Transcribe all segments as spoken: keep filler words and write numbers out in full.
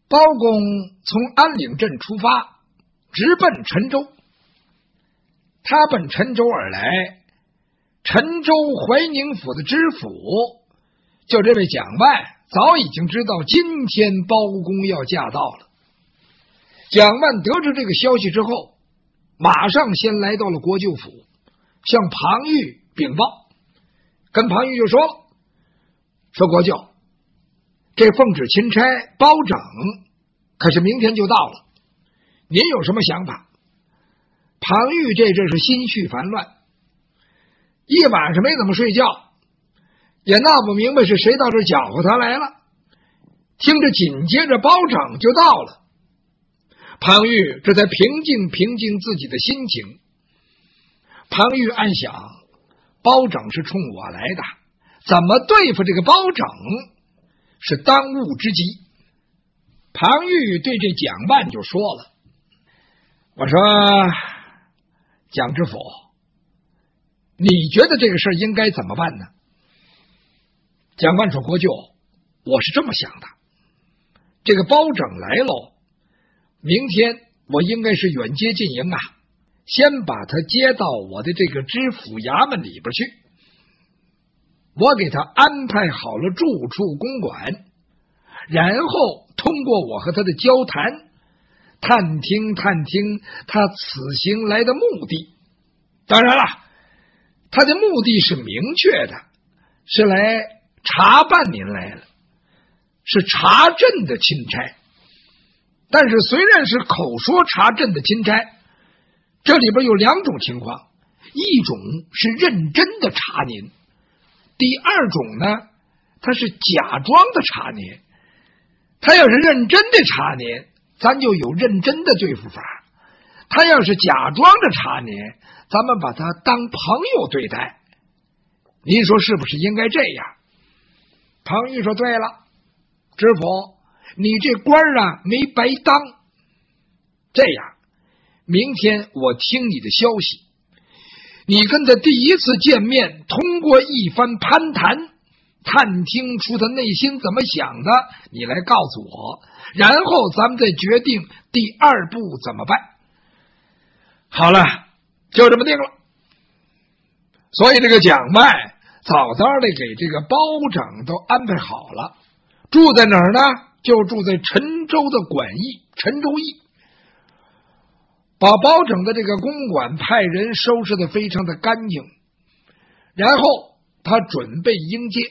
包公从安岭镇出发，直奔陈州。他奔陈州而来，陈州怀宁府的知府就这位蒋万早已经知道今天包公要驾到了。蒋万得知这个消息之后，马上先来到了国舅府，向庞玉禀报，跟庞玉就说了，说国舅，这奉旨钦差包拯可是明天就到了，您有什么想法？庞玉这阵是心绪烦乱，一晚上没怎么睡觉，也闹不明白是谁到这搅和他来了。听着紧接着包拯就到了，庞玉这才平静平静自己的心情。庞玉暗想，包拯是冲我来的，怎么对付这个包拯是当务之急。庞玉对这蒋万就说了，我说蒋知府，你觉得这个事应该怎么办呢？蒋万说，国舅，我是这么想的，这个包拯来喽，明天我应该是远接近营啊，先把他接到我的这个知府衙门里边去，我给他安排好了住处公馆，然后通过我和他的交谈，探听探听他此行来的目的。当然了，他的目的是明确的，是来查办您来了，是查镇的钦差。但是虽然是口说查镇的钦差，这里边有两种情况，一种是认真的查您，第二种呢，他是假装的查您。他要是认真的查您，咱就有认真的对付法，他要是假装着查您，咱们把他当朋友对待。您说是不是应该这样？庞玉说，对了，知府，你这官啊没白当。这样，明天我听你的消息，你跟他第一次见面，通过一番攀谈，探听出他内心怎么想的，你来告诉我，然后咱们再决定第二步怎么办。好了，就这么定了。所以这个蒋万早早的给这个包拯都安排好了，住在哪儿呢？就住在陈州的馆驿，陈州驿，把包拯的这个公馆派人收拾的非常的干净，然后他准备迎接。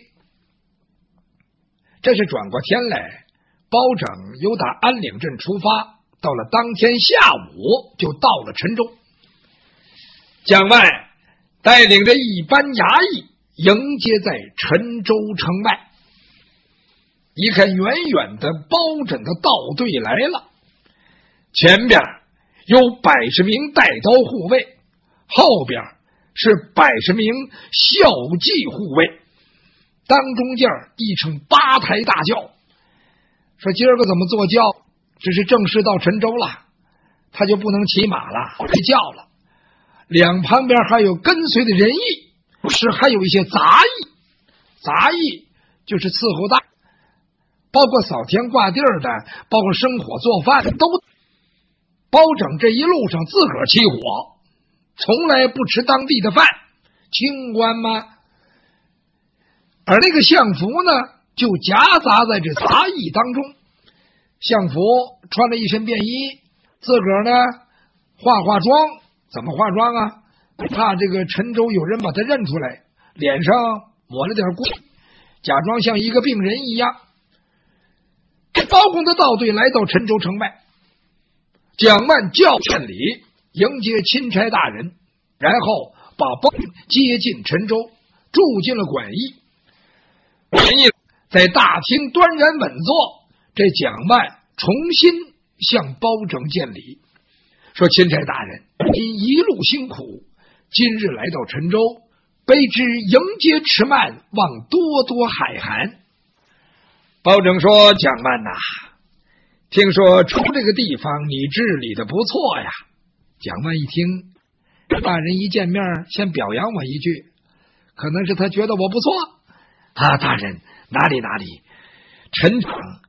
这是转过天来，包拯由打安岭镇出发，到了当天下午就到了陈州。蒋万带领着一班衙役迎接在陈州城外，一看远远的包拯的道队来了，前边有百十名带刀护卫，后边是百十名校骑护卫，当中间一乘八抬大轿。说今儿个怎么坐轿？这是正式到陈州了，他就不能骑马了，睡觉了。两旁边还有跟随的人役，是还有一些杂役，杂役就是伺候大，包括扫田挂地的，包括生火做饭的，都。包拯这一路上自个儿起火，从来不吃当地的饭，清官吗？而那个相福呢，就夹杂在这杂役当中。相福穿了一身便衣，自个儿呢化化妆，怎么化妆啊？怕这个陈州有人把他认出来，脸上抹了点灰，假装像一个病人一样。包公的道队来到陈州城外，蒋万叫劝礼，迎接钦差大人，然后把包接进陈州，住进了馆驿。馆驿在大厅端然稳坐，这蒋万重新向包拯见礼，说：钦差大人，您一路辛苦，今日来到陈州，卑职迎接迟慢，望多多海涵。包拯说：蒋万呐、啊，听说出这个地方你治理的不错呀。蒋万一听，大人一见面先表扬我一句，可能是他觉得我不错啊。大人哪里哪里，陈场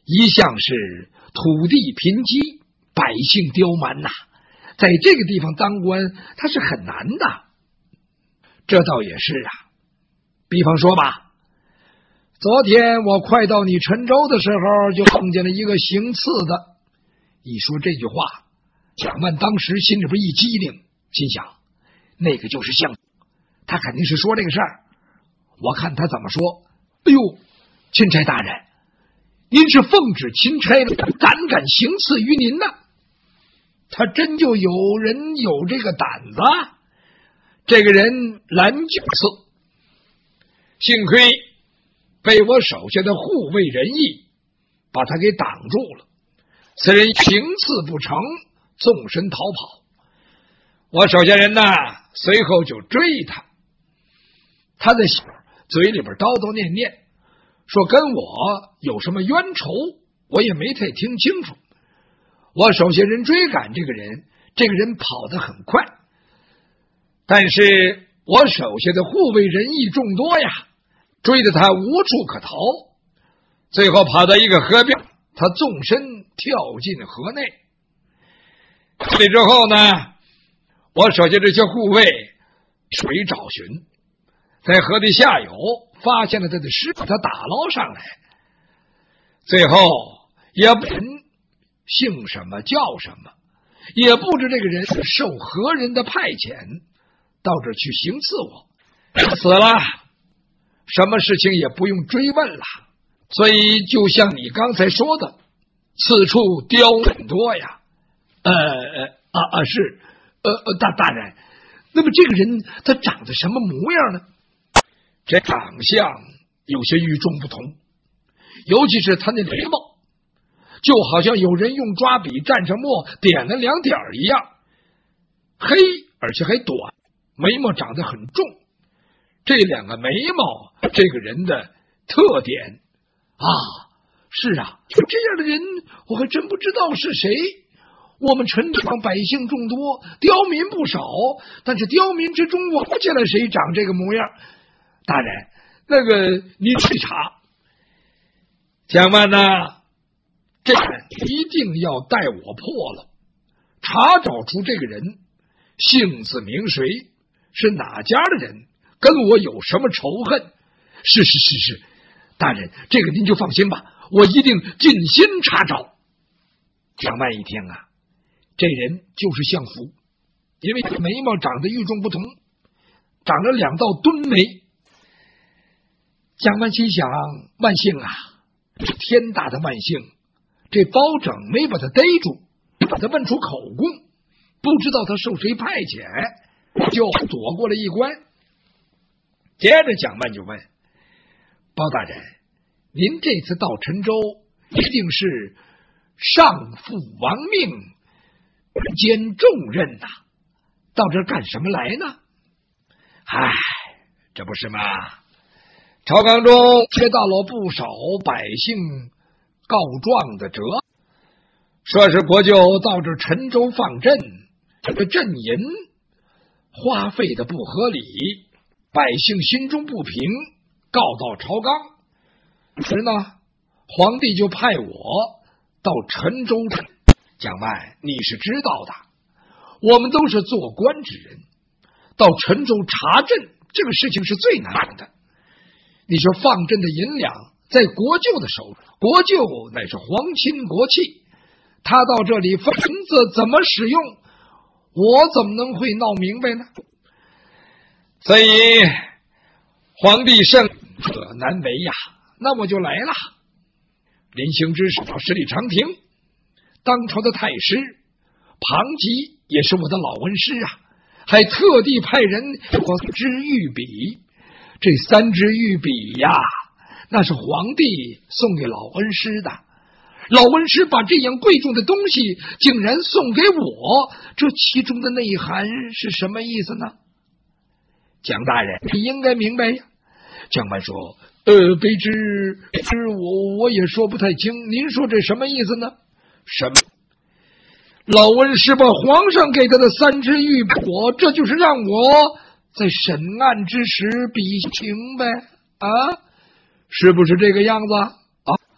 一向是土地贫瘠，百姓刁蛮呐、啊，在这个地方当官他是很难的。这倒也是啊，比方说吧，昨天我快到你陈州的时候，就碰见了一个行刺的。一说这句话，蒋万当时心里边一激灵，心想那个就是相，他肯定是说这个事儿。我看他怎么说。哎呦，钦差大人，您是奉旨钦差了，胆敢行刺于您呢？他真就有人有这个胆子。这个人蓝九刺，幸亏被我手下的护卫仁义把他给挡住了。此人行刺不成，纵身逃跑。我手下人呢，随后就追他。他在嘴里边叨叨念念，说跟我有什么冤仇，我也没太听清楚。我手下人追赶这个人，这个人跑得很快，但是我手下的护卫仁义众多呀，追得他无处可逃。最后跑到一个河边，他纵身跳进河内。这之后呢，我手下这些护卫水找寻，在河的下游发现了他的尸体，他打捞上来。最后也不知姓什么叫什么，也不知这个人是受何人的派遣到这去行刺我，死了，什么事情也不用追问了。所以就像你刚才说的，此处刁很多呀。呃啊啊是呃呃大大人，那么这个人他长得什么模样呢？这长相有些与众不同，尤其是他那眉毛，就好像有人用抓笔蘸上墨点了两点一样，黑而且还短，眉毛长得很重。这两个眉毛，这个人的特点啊，是啊，就这样的人我还真不知道是谁。我们陈庄百姓众多，刁民不少，但是刁民之中我不见了谁长这个模样。大人，那个您去查。蒋万呢，这个一定要带我破了，查找出这个人姓字名谁，是哪家的人，跟我有什么仇恨。是是是是，大人，这个您就放心吧，我一定尽心查找。蒋万一听啊，这人就是相符，因为眉毛长得与众不同，长了两道敦眉。蒋万心想，万幸啊，天大的万幸，这包拯没把他逮住，把他问出口供，不知道他受谁派遣，就躲过了一关。接着蒋万就问包大人，您这次到陈州一定是上负亡命，兼重任呐、啊，到这儿干什么来呢？唉，这不是吗？朝纲中接到了不少百姓告状的折，说是国舅到这陈州放赈，这个赈银花费的不合理，百姓心中不平，告到朝纲。时呢，皇帝就派我到陈州。蒋万，你是知道的，我们都是做官之人，到陈州查赈这个事情是最难的。你说放赈的银两在国舅的手里，国舅乃是皇亲国戚，他到这里放银子怎么使用，我怎么能会闹明白呢？所以皇帝圣可难为呀，那我就来了。临行之时到十里长亭，当朝的太师庞吉也是我的老恩师啊，还特地派人我支御笔。这三支御笔呀，那是皇帝送给老恩师的。老恩师把这样贵重的东西竟然送给我，这其中的内涵是什么意思呢？蒋大人，你应该明白呀。蒋万说：“呃，卑职是我我也说不太清，您说这什么意思呢？”什么？老恩师把皇上给他的三支御笔，这就是让我在审案之时比情呗啊，是不是这个样子啊？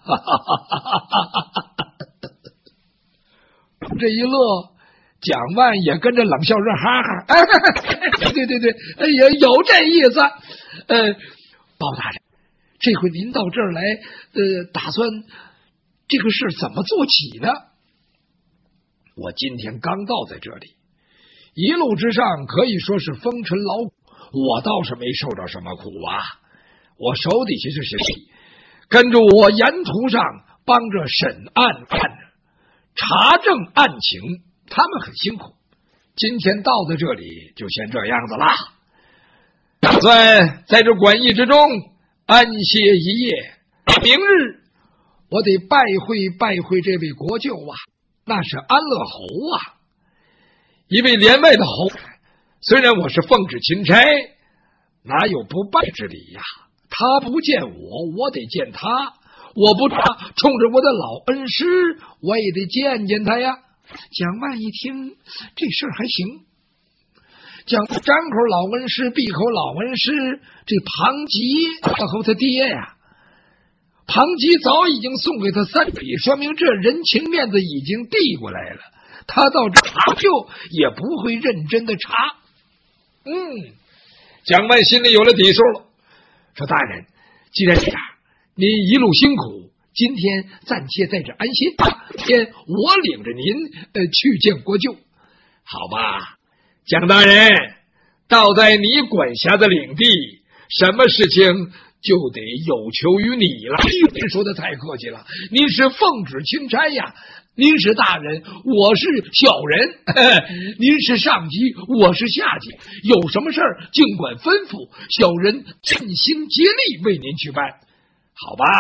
这一乐，蒋万也跟着冷笑热哈哈。哎，对对对，哎呀，有这意思。呃，包大人，这回您到这儿来，呃，打算这个事怎么做起呢？我今天刚到在这里，一路之上可以说是风尘劳苦，我倒是没受着什么苦啊。我手底下这些人跟着我沿途上帮着审案看着查证案情，他们很辛苦。今天到在这里就先这样子啦，打算在这馆驿之中安歇一夜，明日我得拜会拜会这位国舅啊，那是安乐侯啊，一位连外的侯。虽然我是奉旨钦差，哪有不拜之理呀？他不见我，我得见他，我不他冲着我的老恩师，我也得见见他呀。蒋万一听这事儿还行，蒋张口老恩师，闭口老恩师，这庞吉和他爹呀，庞吉早已经送给他三笔，说明这人情面子已经递过来了，他到这查究也不会认真的查。嗯，蒋万心里有了底数了，说大人，既然这样，您一路辛苦，今天暂且在这安心，天我领着您呃去见国舅，好吧？蒋大人，倒在你管辖的领地，什么事情就得有求于你了。您说的太客气了，您是奉旨钦差呀，您是大人，我是小人，呵呵，您是上级，我是下级，有什么事儿尽管吩咐，小人尽心竭力为您去办，好吧？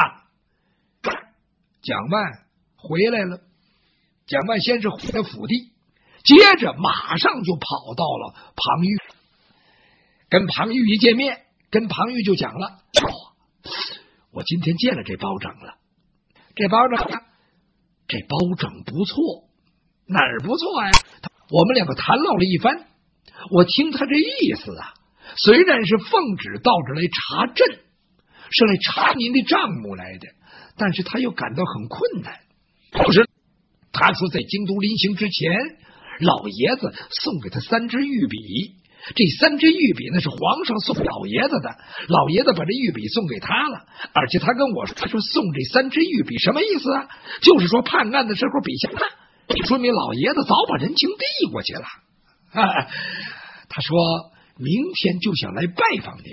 蒋万回来了，蒋万先是回到府地，接着马上就跑到了庞玉，跟庞玉一见面，跟庞玉就讲了，哦，我今天见了这包拯了，这包拯这包拯不错，哪儿不错呀？我们两个谈唠了一番，我听他这意思啊，虽然是奉旨到这来查镇，是来查您的账目来的，但是他又感到很困难。不是，他说在京都临行之前，老爷子送给他三支御笔，这三支御笔那是皇上送老爷子的，老爷子把这御笔送给他了，而且他跟我说，他说送这三支御笔什么意思啊？就是说判案的时候笔下的，说明老爷子早把人情递过去了。啊，他说明天就想来拜访您。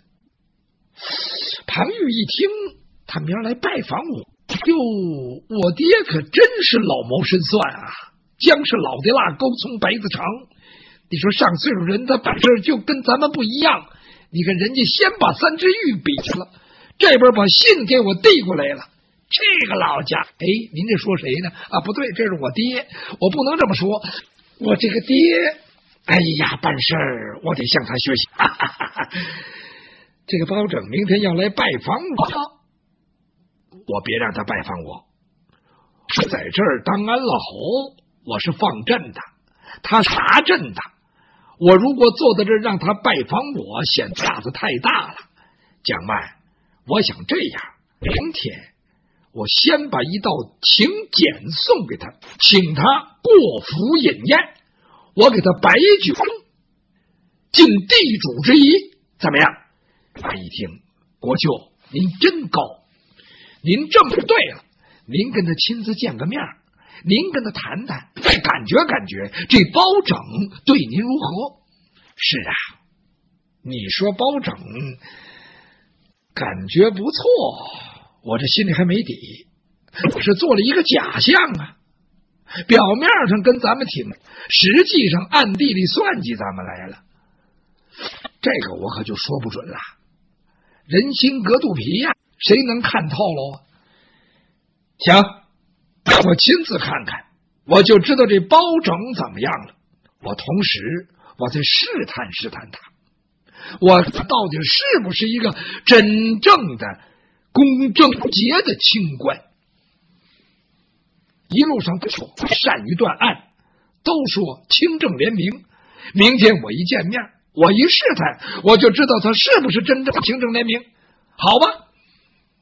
庞玉一听他明儿来拜访我，哟，我爹可真是老谋深算啊，姜是老的辣，勾葱白子长。你说上岁数人他办事就跟咱们不一样，你看人家先把三支御笔去了，这边把信给我递过来了，这个老家，哎，您这说谁呢？啊，不对，这是我爹，我不能这么说，我这个爹，哎呀，办事儿我得向他学习。哈哈哈哈，这个包拯明天要来拜访我，我别让他拜访我，是在这儿当安乐侯，我是放阵的，他查阵的，我如果坐在这儿让他拜访我，显架子太大了。蒋万，我想这样，明天我先把一道请柬送给他，请他过府饮宴，我给他摆酒，尽地主之谊，怎么样？他一听，国舅您真高，您这么对了，您跟他亲自见个面，您跟他谈谈，再感觉感觉这包拯对您如何？是啊，你说包拯感觉不错，我这心里还没底，我是做了一个假象啊，表面上跟咱们挺，实际上暗地里算计咱们来了，这个我可就说不准了。人心隔肚皮呀，谁能看透喽？行，我亲自看看，我就知道这包拯怎么样了。我同时我再试探试探他，我到底是不是一个真正的公正节的清官。一路上都说善于断案，都说清正廉明，明天我一见面，我一试探，我就知道他是不是真正清正廉明。好吧，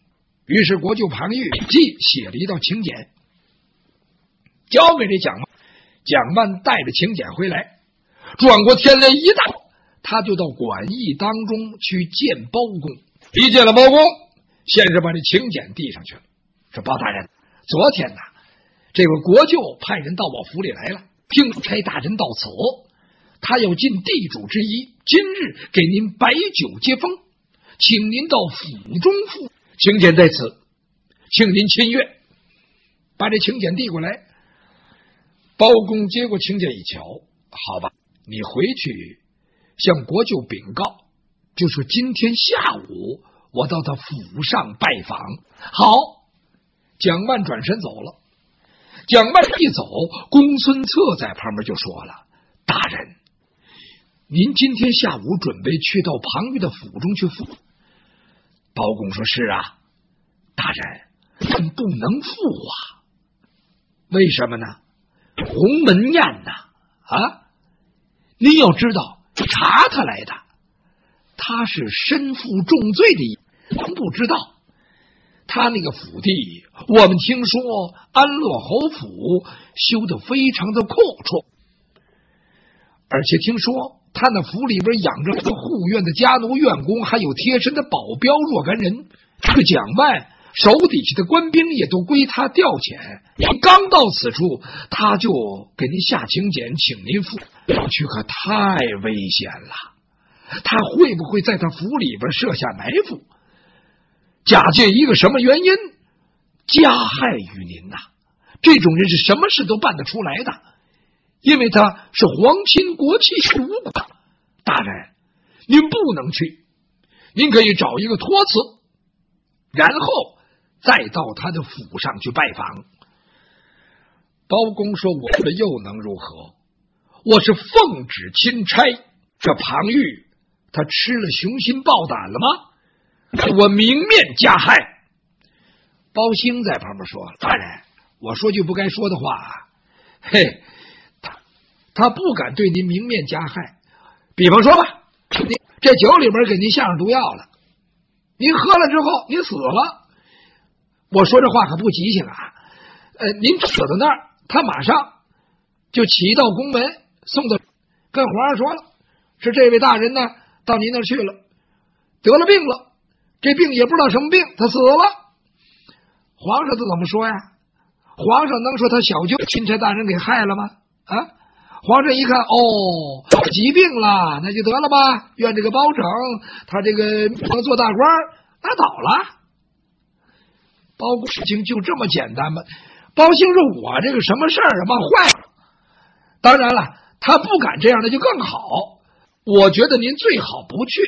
于是国舅庞玉即写了一道请柬，交给这蒋万。蒋万带着请柬回来，转过天来一大，他就到馆驿当中去见包公。一见了包公，先是把这请柬递上去了，说包大人，昨天呢，这个国舅派人到我府里来了，听差大人到此，他要尽地主之谊，今日给您摆酒接风，请您到府中赴。请柬在此，请您亲阅。把这请柬递过来，包公接过请柬一瞧，好吧，你回去向国舅禀告，就说今天下午我到他府上拜访。好，蒋万转身走了。蒋万一走，公孙策在旁边就说了：大人，您今天下午准备去到庞玉的府中去赴？包公说：是啊，大人，但不能赴啊。为什么呢？鸿门宴呐，啊！您要知道，查他来的，他是身负重罪的，您不知道。他那个府地，我们听说安乐侯府修得非常的阔绰，而且听说他那府里边养着护院的家奴院工，还有贴身的保镖若干人。这个蒋万手底下的官兵也都归他调遣。您刚到此处，他就给您下请柬，请您赴去，可太危险了。他会不会在他府里边设下埋伏，假借一个什么原因加害于您呐、啊？这种人是什么事都办得出来的，因为他是皇亲国戚，是无辜的。大人，您不能去，您可以找一个托辞，然后再到他的府上去拜访。包公说：我这又能如何？我是奉旨钦差，这庞玉他吃了雄心豹胆了吗？我明面加害。包兴在旁边说：大人，我说句不该说的话，嘿，他他不敢对您明面加害。比方说吧，这酒里边给您下上毒药了，您喝了之后您死了，我说这话可不吉祥啊。呃，您死到那儿，他马上就起到宫门，送到跟皇上说了，是这位大人呢到您那儿去了，得了病了，这病也不知道什么病，他死了。皇上他怎么说呀？皇上能说他小舅钦差大人给害了吗？啊！皇上一看，哦，疾病了，那就得了吧。愿这个包拯他这个能做大官，拉倒了。包公事情就这么简单吗？包兴说：我这个什么事儿忘坏了。当然了，他不敢这样的就更好。我觉得您最好不去。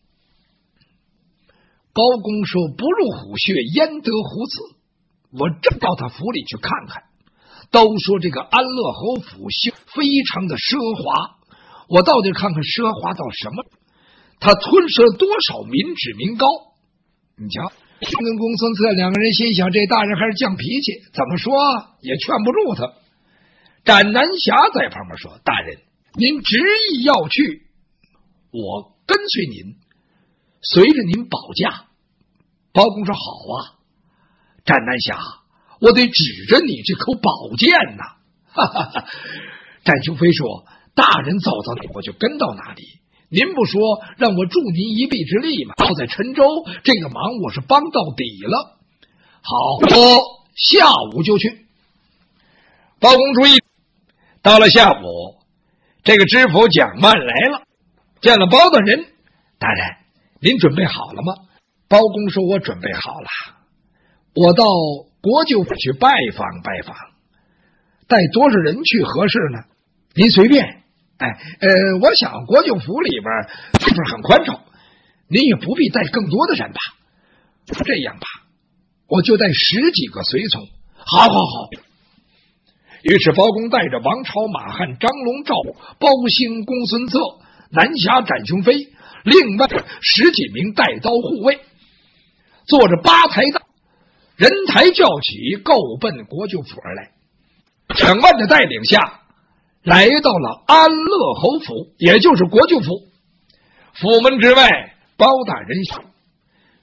包公说：不入虎穴，焉得虎子？我正到他府里去看看。都说这个安乐侯府修非常的奢华，我到底看看奢华到什么？他吞噬了多少民脂民膏？你瞧，跟公孙策两个人心想，这大人还是犟脾气，怎么说也劝不住他。斩南侠在旁边说：大人，您执意要去，我跟随您，随着您保驾。包公说：好啊，斩南侠，我得指着你这口宝剑呐！哈哈哈。展雄飞说：大人走到哪我就跟到哪里，您不说让我助您一臂之力吗？好在陈州这个忙我是帮到底了。好，我下午就去。包公注意，到了下午，这个知府蒋万来了，见了包大人。大人，您准备好了吗？包公说：我准备好了，我到国舅府去拜访拜访，带多少人去合适呢？您随便。哎，呃，我想国舅府里边是不是很宽敞？您也不必带更多的人吧。这样吧，我就带十几个随从。好好好。于是包公带着王朝、马汉、张龙、赵包兴、公孙策、南侠、展雄飞，另外十几名带刀护卫，坐着八抬大人抬轿起，够奔国舅府而来。蒋万的带领下，来到了安乐侯府，也就是国舅府。府门之外，包大人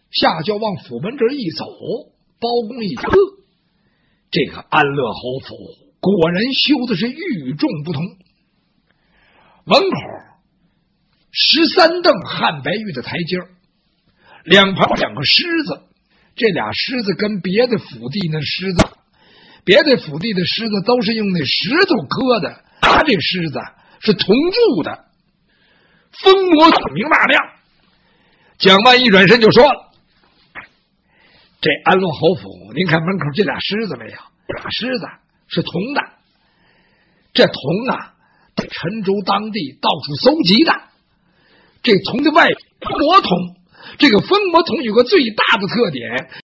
下就往府门这一走，包公一看，这个安乐侯府果然修的是与众不同。门口十三凳汉白玉的台阶，两旁两个狮子，这俩狮子跟别的府地那狮子，别的府地的狮子都是用那石头刻的，他这狮子是铜铸的，风魔孔明大亮。蒋万一转身就说了：“这安乐侯府，您看门口这俩狮子没有？这俩狮子是铜的，这铜啊，在陈州当地到处搜集的。这铜的外风魔铜，这个风魔铜有个最大的特点，